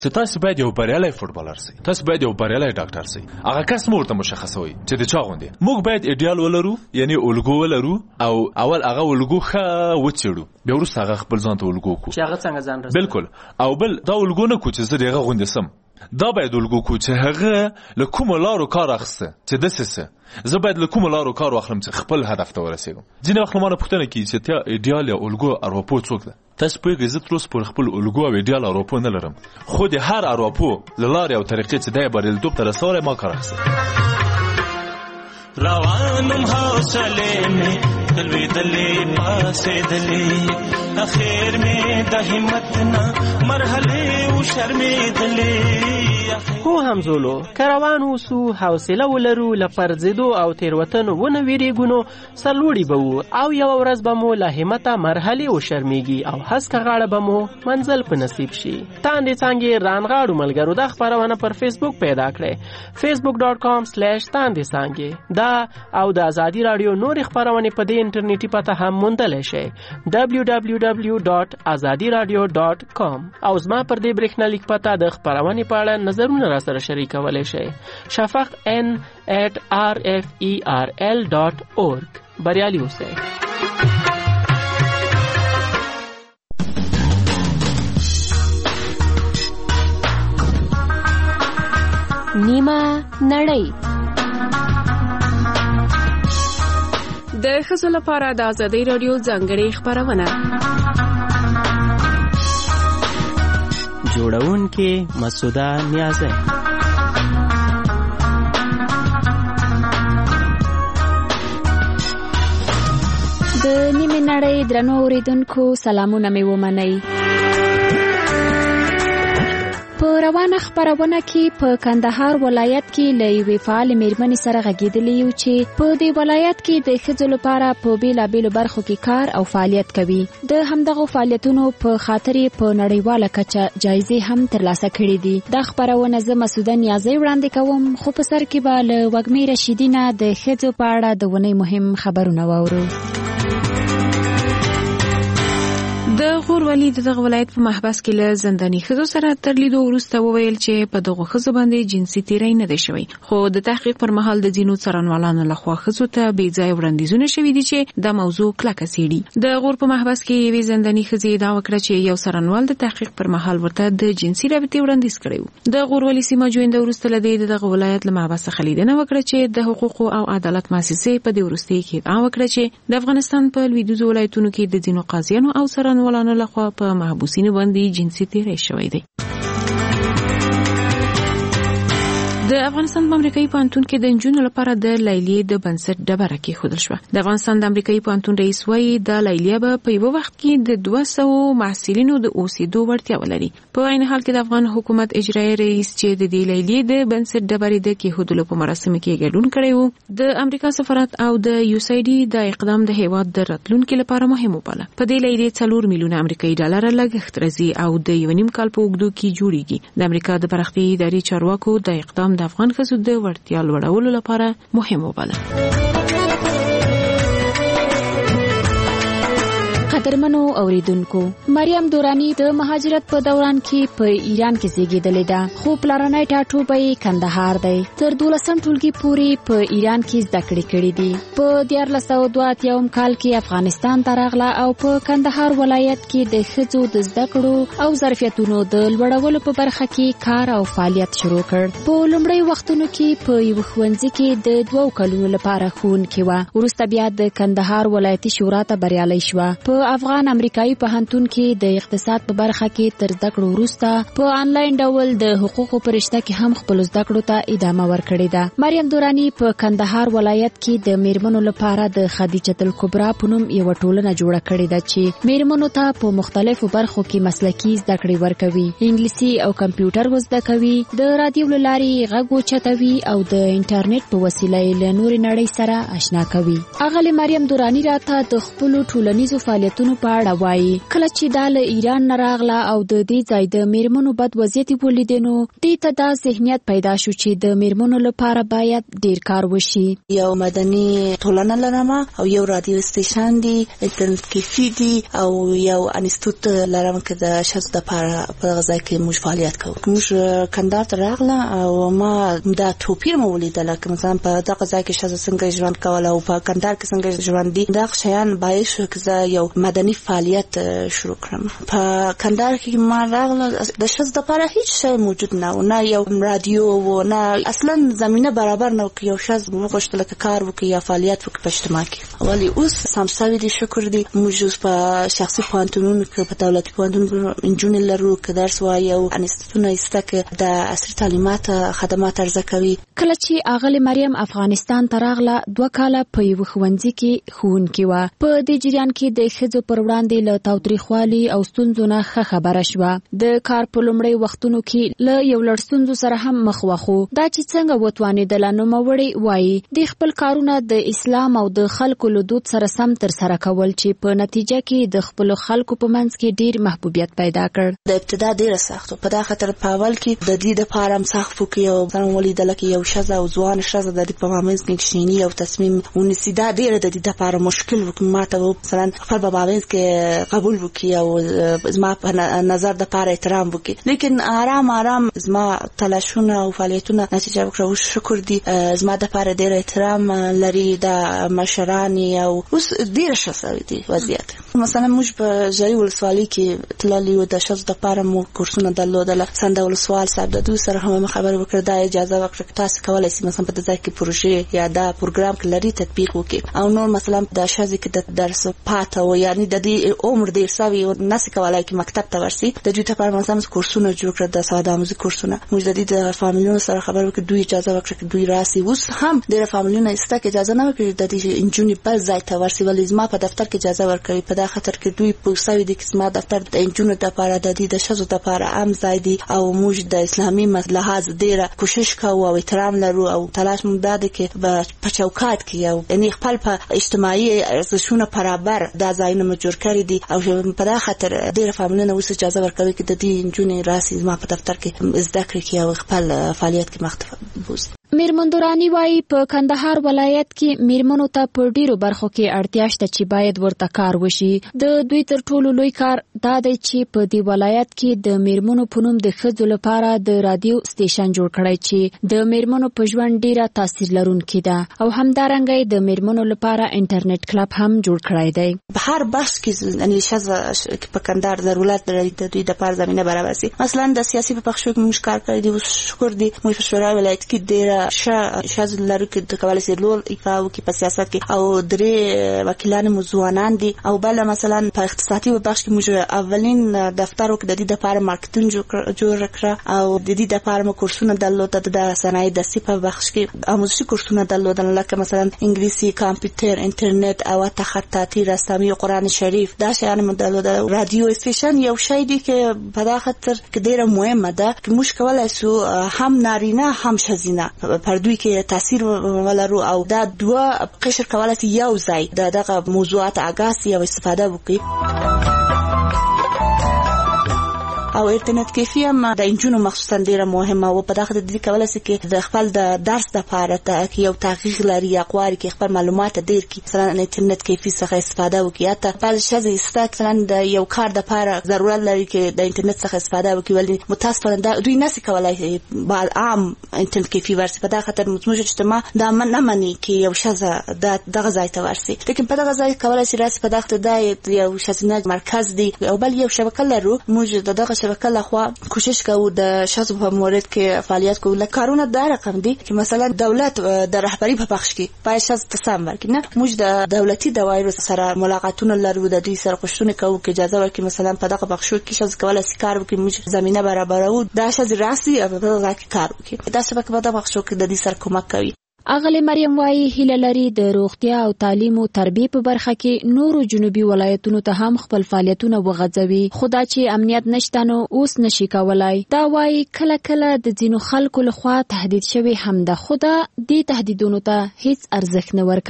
چې تاسو باید یو بریالی فوټبالر سئ، تاسو باید یو بریالی ډاکټر سئ. هغه کس مو ورته مشخصوي چې د چا غوندې. موږ باید ایډیال ولرو، یعنی الګو ولرو، او اول هغه الګو ښه وڅېړو، بیا وروسته هغه خپل ځان ته الګو کړو چې هغه څنګه ځان رسوي. بالکل. او بل دا الګو نه کو چې زه دغه غوندې سم، دا باید الګو کو چې هغه له کومو لارو کار اخیسته چې داسې څه زه باید له کومو لارو کار واخلم چې خپل هدف ته ورسېږم. ځینې وخت له ما نه پوښتنه کېږي چې تا ایډیال یا الګو ارواپو څوک ده؟ تاسو پوهېږئ زه تر اوسه پورې خپل الګو او ایډیال ارواپو نه لرم، خو د هر ارواپو له لارې او طریقې چې دی بریالیتوب ته رسولی ما کار اخیستی. روانم حوصلې مې تلوېدلې پاسېدلې، اخر مې د همت نه مرحلې وشرمېدلې. هو همزولو که روان اوسو، حوصله ولرو، له پرځېدو او تېروتنو ونه وېرېږو نو سرلوړي به وو، او یوه ورځ به مو له همته مرحلې وشرمېږي او هسکه غاړه به مو منزل په نصیب شي. تاندې څانګې رانغاړو ملګرو دا خپرونه پر فیسبوک پیدا کړئ، facebook.com/تاندې څانګې. دا او د ازادي راډیو نورې خپرونې په دې انټرنیټي پته هم موندلی شئ، www.azadiradio.com. او زما پر دې برېښنالیک پته د خپرونې په اړه نظرونه را سره شریکولی شئ، shafaq@rferl.org. بریالي اوسئ. نیمه نړۍ د ښځو لپاره د ازادي راډیو ځانګړې خپرونه. جوړونکې مسعوده نیازی. د نیمه نړۍ درنو اوریدونکو سلامونه مې ومنئ. په روانه خپرونه کې په کندهار ولایت کې له یوې فعالې مېرمنې سره غږېدلي یو چې په دې ولایت کې د ښځو لپاره په بېلابېلو برخو کې کار او فعالیت کوي. د همدغو فعالیتونو په خاطر یې په نړیواله کچه جایزې هم ترلاسه کړي دي. دا خپرونه زه مسعوده نیازی وړاندې کوم، خو په سر کې به له وږمې رشیدي نه د ښځو په اړه د اونۍ مهم خبرونه واورو. د غور ولی دغه ولایت په محبس کې له زنداني ښځو سره تر لیدو وروسته وویل چې په دغه ښځو باندې جنسي تیری نه دی شوی، خو د تحقیق پر مهال د ځینو څارنوالانو لخوا ښځو ته بې ځایه وړاندیزونه شوي دي چې دا موضوع کلکه څېړي. د غور په محبس کې یوې زنداني ښځې ادعا وکړه چې یو څارنوال د تحقیق پر مهال ورته د جنسي رابطې وړاندیز کړی و. د غور ولی سیمه جوینده وروسته له دې دغه ولایت له محبس څخه لیدنه وکړه چې د حقوقو او عدالت مؤسسې په دې وروستۍ کې ادعا وکړه چې د افغانستان په لویدیځو ولایتونو کې د ځینو قاضیانو او څارنوالانو لخوا په محبوسینو باندې جنسي تیری شوی دی. د افغانستان په امریکایي پوهنتون کې د نجونو لپاره د لیلیې د بنسټ ډبره کېښودل شوه. د افغانستان د امریکایي پوهنتون رئیس وایي دا لیلیه به په یوه وخت کې د 200 محصلینو د اوسېدو وړتیا ولري. په عین حال کې د افغان حکومت اجرایي رئیس چې د دې لیلیې د بنسټ ډبرې د کېښودلو په مراسمو کې ګډون کړی و، د امریکا سفارت او د USAID د اقدام د هیواد د راتلونکي لپاره مهم وباله. په دې لیلیې 4 میلیونه امریکایي ډالر لګښت راځي او د 1.5 کال په اوږدو کې جوړیږي. د امریکا د پراختیایي ادارې چارواکو د اقدام د افغان ښځو د وړتیا لوړولو لپاره مهم وباله. قدرمنو اوریدونکو، مریم دورانی د مهاجرت په دوران کې په ایران کې زیږیدلې ده، خو پلارنی ټاټوبی کندهار دی. تر 12م ټولګي پورې په ایران کې زده کړې کړې دي. په 1482 کال کې افغانستان ته راغله او په کندهار ولایت کې د ښځو د زده کړو او ظرفیتونو د لوړولو په برخه کې کار او فعالیت شروع کړ. په لومړی وختونو کې په یو ښوونځي کې د 2 کلونو لپاره ښوونکې وه، وروسته بیا د کندهار ولایتي شورا ته بریالۍ شوه. په افغان امریکایي پوهنتون کې د اقتصاد په برخه کې تر زده کړو وروسته په آنلاین ډول د حقوقو په رشته کې هم خپل زده کړو ته ادامه ورکړې ده. مریم دورانی په کندهار ولایت کې د میرمنو لپاره د خدیجه الکبرا په نوم یو ټولنه جوړه کړې ده چې میرمنو ته په مختلفو برخو کې مسلکي زده کړې ورکوي، انګلیسي او کمپیوټر زده کوي، د رادیو له لارې غږ اوچتوي او د انټرنیټ په وسیله له نورې نړۍ سره آشنا کوي. اغلې مریم دورانی راته د خپل ټولنیزو فعالیتونو میرمنو په اړه وایي. کله چې دا له ایران نه راغله او د دې ځای د میرمنو بد وضعیت ولیدې نو دې ته دا ذهنیت پیدا شو چې د میرمنو لپاره باید ډیر کار وشي. یو مدني ټولنه لرم او یو رادیو سټیشن دی، انټرنیټ کیفی دی او یو انسټیټیوټ لرم چې د ښځو لپاره په غزا کې موږ فعالیت کوو. موږ کندهار ته راغله او ما دا توپیر مو ولیدل چې مثلا په دغه ځای کې ښځې څنګه ژوند کول او په کندهار کې څنګه ژوند دي. دا شیان باعث شو چې زه یو مدني فعالیت شروع کړم. په کندهار کې ما راغله د ښځو لپاره هیڅ شی موجود نه یو رادیو و نه اصلا زمینه برابر نه کې یو ښځه غوښتل چې کار وکړي یا فعالیت وکړي په اجتماع کې. ولی اوس سمساوي دي، شکر دی. موږ په شخصي پوهنتونونو کې په دولتي پوهنتونونو انجونې لرو چې درس وایي او انسټیټیوټونه شته چې د عصري تعلیمات خدمات عرضه کوي. کله چې اغلې مریم افغانستان ته راغله 2 کاله په یو ښوونځي کې ښوونکې وه. په دې جریان کې د ښځو پر وړاندې له تاوتریخوالي او ستونزو نه ښه خبره شوه. د کار په لومړۍ وختونو کې له یو لړ ستونزو سره هم مخ وخو. دا چې څنګه وتوانېدله نوموړې وایي د خپل کارونه د اسلام او د خلکو له دود سره سم ترسره کول چې په نتیجه کې د خپلو خلکو په منځ کې ډیر محبوبیت پیدا کړ. د ابتدا ډیره سخت په دا خاطر په اول کې د دې لپاره هم سخت فکر او ځان ولیدل کې یو ښځه او ځوان ښځه د دې په مابينځ کې کښینی او تصمیم ونیسي. دا ډیره د دې لپاره مشکل وکړ. ما ته مثلا خپل په مابينځ کې قبول وکړي او زما په نظر د لپاره احترام وکړي. لیکن آرام زما تلاشونه او فعالیتونه نتیجه ورکړه. شکر دی زما د لپاره ډیر احترام لري د مشرانی او اوس ډیر ښه دي وضعیت. مثلا موږ په ژړی ولسوالۍ کې تللی و، د ښځو لپاره مو کورسونه درلودل. سنده ولسوال صاحب د دوی سره هم خبرې وکړه، دا اجازه ورکړه تاسو کولای شئ مثلا په ځای کې پروژې یا دا پروګرام کې لري تطبیق وکړي. او نور مثلا د ښځې کې د درس پاته و یعنی د دې عمر ډیر سوي او نس کولای کې مکتب ته ورسي. د دوی لپاره مثلا کورسونه جوړ کړل، د ساده آموزي کورسونه. موږ د دې د فامیلونو سره خبرې وکړه، دوی اجازه ورکړه چې دوی راسي. اوس هم د فامیلونو استګ اجازه نه ورکړي د دې انجونی بل ځای ته ورسي، ولې زما په دفتر کې اجازه ورکړي. په دا خاطر کې دوی پوښتنه دي چې زما دفتر د انجونو لپاره د دې د ښځو لپاره عام ځای دی او موږ د اسلامي لحاظ ډیره کوشش کوو او احترام لرو او تلاش موږ دا دی چې په چوکاټ کې یو یعنی خپل په اجتماعي ارزښتونو برابر دا ځایونه جوړ کړی دي. او په دا خاطر ډیره فامیلونه اوس اجازه ورکوي چې د دې انجونې راسي زما په دفتر کې زده کړې کوي او خپل فعالیت کې مخته بوزي. میرمن دورانی وایي په کندهار ولایت کې میرمنو ته په ډیرو برخو کې اړتیا شته چې باید ورته کار وشي. د دوی تر ټولو لوی کار دا دی چې په دې ولایت کې د میرمنو په نوم د ښځو لپاره د رادیو سټیشن جوړ کړی چې د میرمنو په ژوند ډیره تاثیر لرونکی ده او همدارنګه د میرمنو لپاره انټرنیټ کلب هم جوړ کړی دی. په هر بحث کې یعنی ښځه په کندهار ضرورت لري د دوی لپاره زمينه برابر شي. مثلا د سیاسي په پخښو کې موږ کار کړی دی. شکر دی موږ په شورا ولایت کې ډیره ښځې لرو چې د کولای شي رول ایفا وکړي په سیاست کې او درې وکیلان مو ځوانان دي. او بل مثلا په اقتصادي بخش کې موږ اولین دفتر وکړ د دې لپاره مارکیټینګ جوړ کړ او د دې لپاره مو کورسونه درلودل. د صنایع د سی په بخش کې آموزشي کورسونه درلودل لکه مثلا انګلیسي، کمپیوټر، انټرنیټ او خطاطي، رسامي، قرآن شریف. دا شیان مو درلودل. رادیو سټیشن یو شی دی چې په دا خاطر کې ډیره مهمه ده چې موږ کولای شو هم نارینه هم ښځینه پر دوی کې تاثیر ولرو او دا دوه قشر کولای شي یو ځای دغه موضوعات اگاسي او استفاده وکړي. او انټرنیټ کیفی هم د انجونو مخصوصا ډیره مهمه او په دغه د کولای شي کې د خپل د درس لپاره ته یو تحقیق لري یا قواري کې خپل معلومات ډیر کی مثلا انټرنیټ کیفی څخه استفاده وکړي. حتی بل شې استفاده د یو کار لپاره ضرورت لري چې د انټرنیټ څخه استفاده وکړي، ولې متاسفانه دوی نشي کولای بل عام انټرنیټ کیفی ورسي. په دغه خاطر موږ اجتماع دا نه مني چې یو شې دغه ځای ته ورسي. لیکن په دغه ځای کولای شي راسي. په دغه د یو شې مرکز دی او بل یو شبکه لرو. موږ دغه شبکه لخوا کوشش کوو د ښځو په مورد کې فعالیت کوو. لکه کارونه دا رقم دي چې مثلا دولت د رهبری په بخش کې باید ښځو ته سم ورکړي. نه موږ د دولتي دوايرو سره ملاقاتونه لرو، د دوی سره غوښتنه کوو چې اجازه ورکړي مثلا په دغه بخشو کې ښځو کولای شي کار وکړي. موږ زمينه برابرو دا ښځې راسي او په دغه کې کار وکړي. دا شبکه په دغه بخشو کې د دې سره کومک کوي. اغلی مریم وایي هیله لري د روغتیا او تعلیم او تربیه په برخه کې نورو جنوبي ولایتونو ته هم خپل فعالیتونه وغځوي. خدا چې امنیت نشته نو اوس نشي کولای. دا وایي کله کله د ځینو خلکو لخوا تهدید شوی هم ده. خدا دې تهدیدونو ته هیڅ ارزښت نه ورکوي.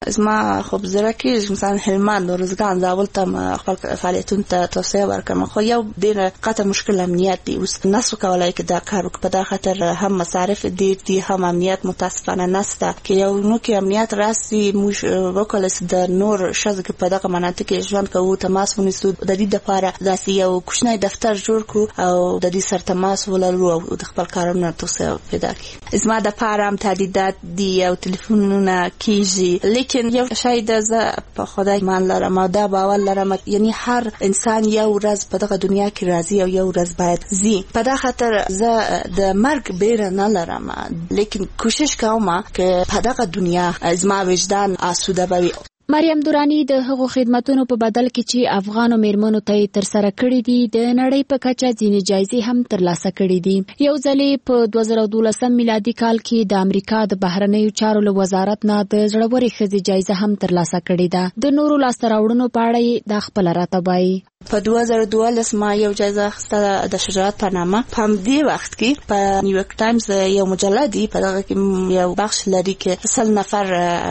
زما خو بزره کې مثلا هلمند او روزګان زابل ته خپل فعالیتونو ته توسعه ورکړم، خو یو ډېر قطع مشکل امنیت دی. اوس نسو کولای چې دا کار وکړي، په دا خاطر هم مصارف ډېر دي، هم امنیت متاسفانه نسته. که یو نو کې امنیت راسي موږ وکولای سو د نور شذ کې په دغه مناطق کې ژوند کوو، تماس ونیسو، د دې لپاره داسې یو کوچنی دفتر جوړ کړو او د دې سره تماس ولرو او د خپل کارونو توسعه پیدا کړي. زما د پاره هم تعدیدات دي او ټلیفونونه کیږي، لیکن یو شای د زه په خدای ایمان لرم او دا باور لرم، یعنی هر انسان یو ورځ په دغه دنیا کې راځي او یو ورځ باید ځي. په دا خاطر زه د مرګ بیره نه لرم، لیکن کوشش کوم چې په دغه دنیا زما وجدان آسوده وي. مریم دورانی د هغو خدماتونو په بدل کې چې افغانو میرمنو ته تر سره کړې دي د نړۍ په کچه ځینې جایزې هم ترلاسه کړې دي. یو ځلې په 2012 میلادي کال کې د امریکا د بهرنیو چارو له وزارت نه د زړورې ښځې جایزه هم ترلاسه کړې ده. د نورو لاسته راوړنو په اړه دا خپله راته وایي. په 2012 ما یو جایزه اخیسته د شجاعت په نامه. په همدې وخت کې په نیویورک ټایمز یو مجله دی، په دغه کې یو بخش لري چې 100 نفر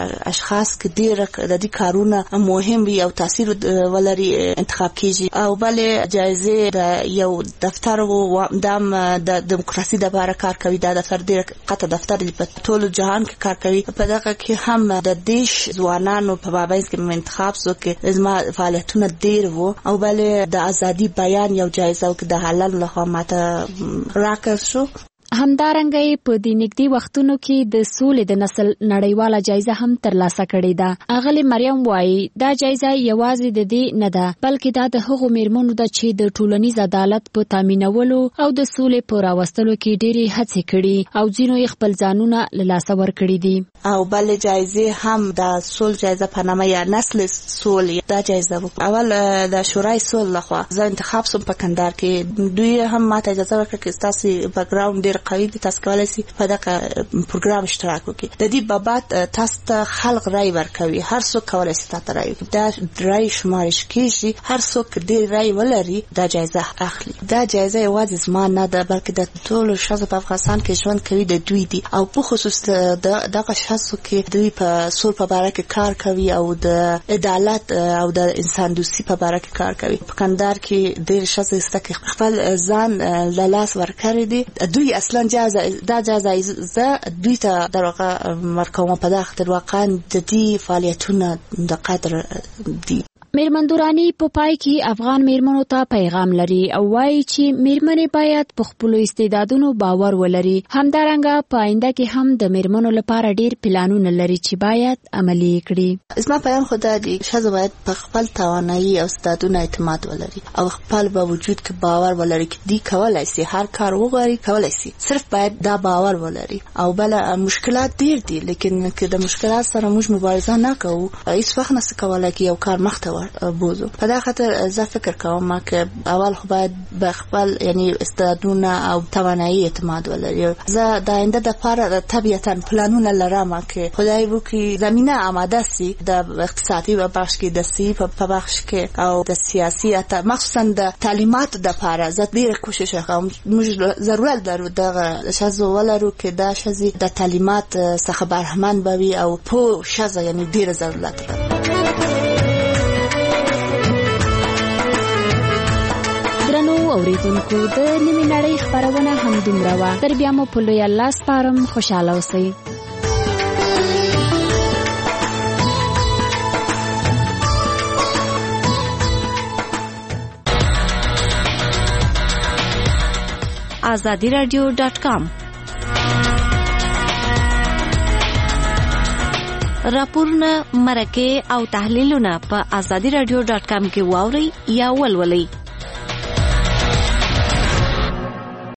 اشخاص کې ډېر د دې کارونه مهم وي او تاثیر ولري انتخاب کیږي. او بلې جایزه د یو دفتر و دام د دیموکراسي لپاره کار کوي. دا دفتر ډېر قطع دفتر دی په ټول جهان کې کار کوي. په دغه کې هم د دیش ځوانانو په بابایز کې انتخاب سو کې زما فعالیتونه ډېر وو. او بلې د ازادي بیان یو جایزه او د حلال لخوا ماته راکړل شو. همدارنګه په دې نږدې وختونو کې د سولې د نسل نړیواله جایزه هم ترلاسه کړې ده. اغلې مریم وایي دا جایزه یوازې د دې نه ده، بلکې دا د هغو میرمنو ده چې د ټولنیز عدالت په تامینولو او د سولې په راوستلو کې ډېرې هڅې کړي او ځینو یې خپل ځانونه له لاسه ورکړي دي. او بلې جایزه هم د سول جایزه په نامه یا نسل سول دا جایزه وو. اول د شورای سول لخوا زه انتخاب سوم په کندهار کې. دوی هم ماته اجازه ورکړه چې تاسو بیک ګراوند ډېر قوي دي، تاسو کولای شئ په دغه پروګرام اشتراک وکړئ. د دې بابت تاسو ته خلک رای ورکوي، هر څوک کولای شي تاسو رای وکړي. دا رای شمارش کیږي، هر څوک ډېر رای ولري دا جایزه اخلي. دا جایزه یوازې زما نه ده، بلکې د ټولو ښځو په افغانستان کې ژوند کوي د دوی دي، او په خصوص دغه ښځو کې دوی په سول په باره کې کار کوي او د عدالت او د انسان دوستي په باره کې کار کوي. په کندهار کې ډېر ښځې شته چې خپل ځان له لاس ورکړی دي. دوی اصلا دا جایزه زه دوی ته درواقع ورکوم په دغه خاطر واقعا د دې فعالیتونه د قدر دي. میرمن دورانی په پای کې افغان میرمنو ته پیغام لري او وایي چې میرمنې باید په خپلو استعدادونو باور ولري. همدارنګه په آینده کې هم د میرمنو لپاره ډېر پلانونه لري چې باید عملي کړي. زما پیغام خو دا دی، ښځه باید په خپل توانایي او استعدادونو اعتماد ولري او خپل په وجود کې باور ولري چې دی کولای شي هر کار وغواړي، کولای شي. صرف باید دا باور ولري. او بل مشکلات ډېر دي، لیکن که د مشکلات سره موږ مبارزه نه کوو هیڅ وخت نشو کولای چې یو کار مخته بوزو. په دا خاطر زه فکر کوم که اول خو باید به خپل یعنی استعدادونه او توانایي اعتماد ولري. زه د آینده لپاره طبیعتا پلانونه لرم که خدای وکړي زمینه آماده سي د اقتصادي بخش کې، د سی په بخش کې او د سیاسي مخصوصا د تعلیمات لپاره زه ډېر کوشش کوم. موږ ضرورت لرو دغه ښځو ولرو چې دا ښځې د تعلیمات څخه برخمن بوي او په ښځه یعنی ډېر ضرورت لري. اوریدونکو د نیمې نړۍ خبرونه هم دومره وه. تر بیا مو په لوی الله سپارم، خوشحاله اوسئ. azadiradio.com راپورونه، مرکې او تحلیلونه په azadiradio.com کې واورئ یا ولولئ.